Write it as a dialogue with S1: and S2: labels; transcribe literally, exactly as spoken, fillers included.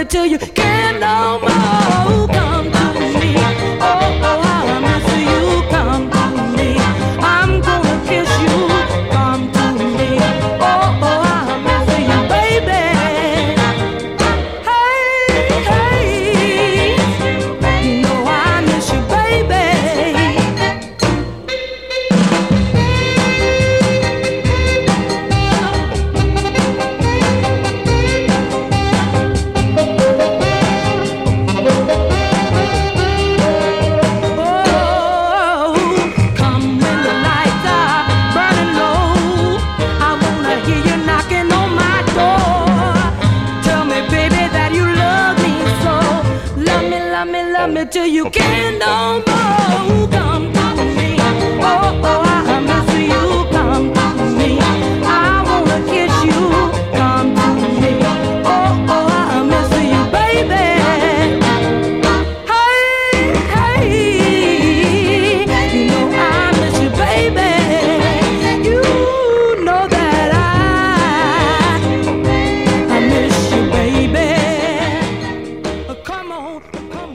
S1: till you can't no more. Come to me, oh, oh, I miss you. Come to me, I'm gonna kiss you. Come to me, oh, oh, I miss you, baby. Hey, hey, you know I miss you, baby. Till you can't no more. Come to me, oh, oh, I miss you. Come to me, I wanna kiss you. Come to me, oh, oh, I miss you, baby. Hey, hey, you know I miss you, baby. You know that I, I miss you, baby. Come on, come on.